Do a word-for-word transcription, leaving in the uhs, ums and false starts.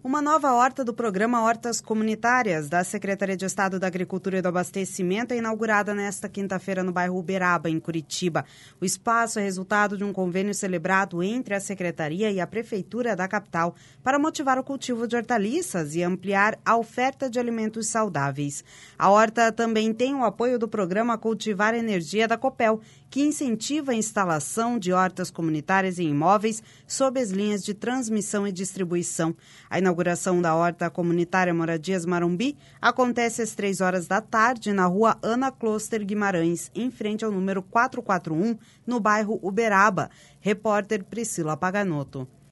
Uma nova horta do programa Hortas Comunitárias da Secretaria de Estado da Agricultura e do Abastecimento é inaugurada nesta quinta-feira no bairro Uberaba, em Curitiba. O espaço é resultado de um convênio celebrado entre a Secretaria e a Prefeitura da capital para motivar o cultivo de hortaliças e ampliar a oferta de alimentos saudáveis. A horta também tem o apoio do programa Cultivar Energia da Copel, que incentiva a instalação de hortas comunitárias em imóveis sob as linhas de transmissão e distribuição. A inauguração da Horta Comunitária Moradias Marumbi acontece às três horas da tarde na rua Ana Closter Guimarães, em frente ao número quatrocentos e quarenta e um, no bairro Uberaba. Repórter Priscila Paganotto.